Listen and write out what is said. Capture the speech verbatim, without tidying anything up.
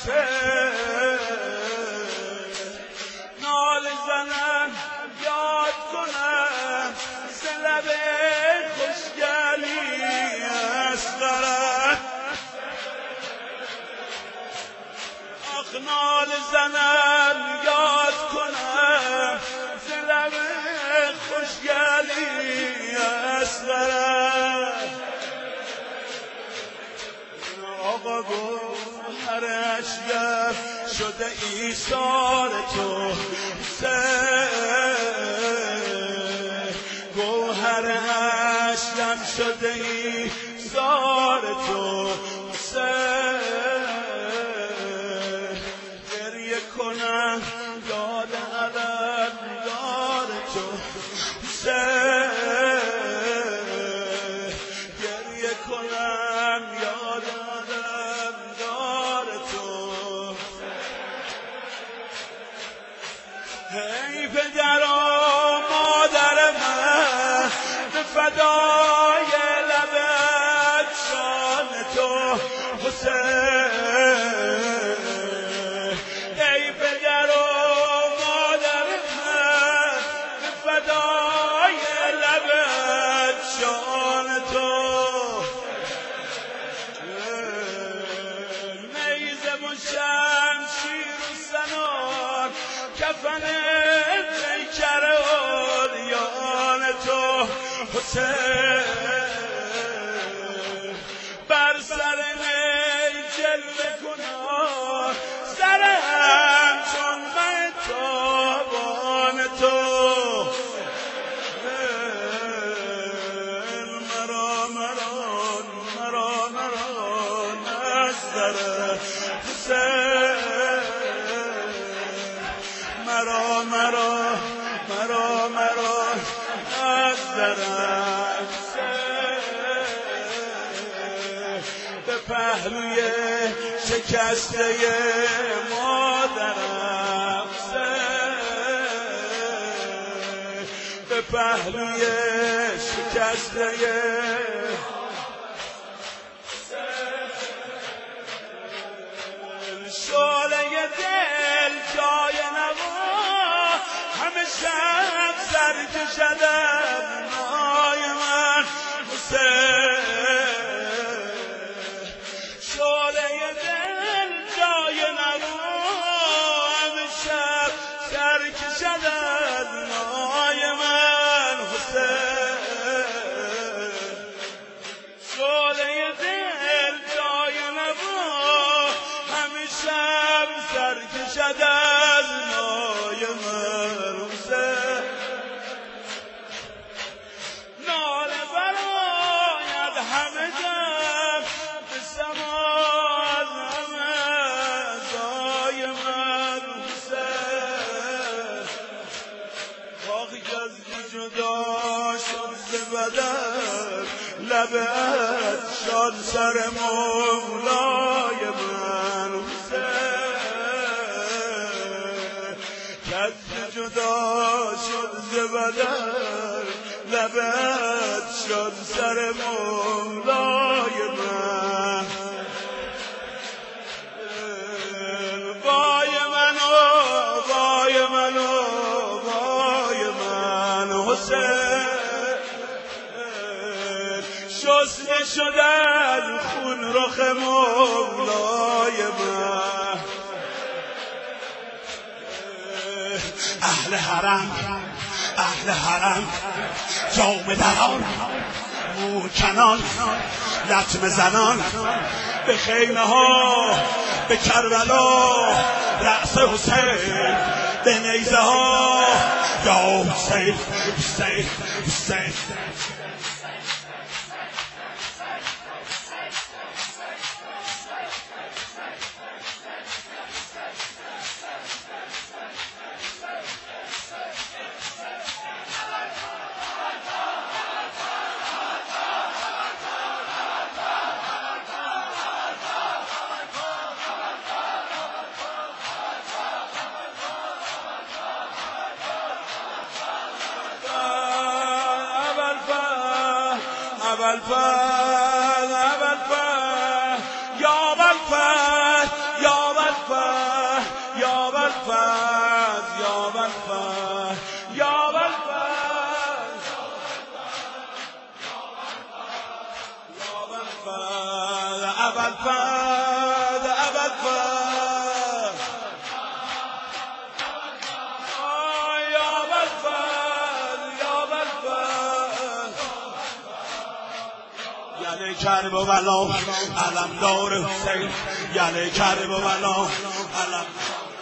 حسین نال زنم یاد کنم ز لب خوشگلی اصغرک آخ نال زنم یاد کنم ز لب خوشگلی اصغرک آقا گوهر اشکم شده ایثار تو گوهر اشکم شده ایثار تو گریه کنم یاد علم دار تو گریه کنم یاد علم دار تو ای پدر و مادر من به فدای لبت شان تو حسین ای پدر و مادر من به فدای لبت شان تو نیزه و شمشیر و سنان کفن پیکر اولیان تو حسین بر سر نی جلوه کنان سرم چون مهتابان تو مرا مرا مرا مرا نظر حسین مرا مرا مرا مرا نظرم به پهلوی شکسته مادرم به پهلوی شکسته شعله دل جای نوا همه شب سر کشدم نای من حسین شعله دل جای نوا همه شب سر کشدم نای من حسین شعله دل جای نوا همه شب سر کشد از نای من حسین ناله براید همه دم به سماع همه زای من حسین باقی از جدا شد ز بدن لبت شد سر مولای من حسین کس جدا شد ز بدن لبت شد سر مولای من وای منو وای منو وای من حسین شسته شدن خون رخ مولای من اهل حرم اهل حرم جام دران مو کنان لطمه زنان به خیمه ها به کربلا رأس حسین به نیزه ها یا حسین حسین حسین اول فر اول فر یا اول فر یا اول فد ابد فد یا ابد فد یا ابد فد یعنی کرب و بلا علم دار حسین یعنی کرب و بلا علم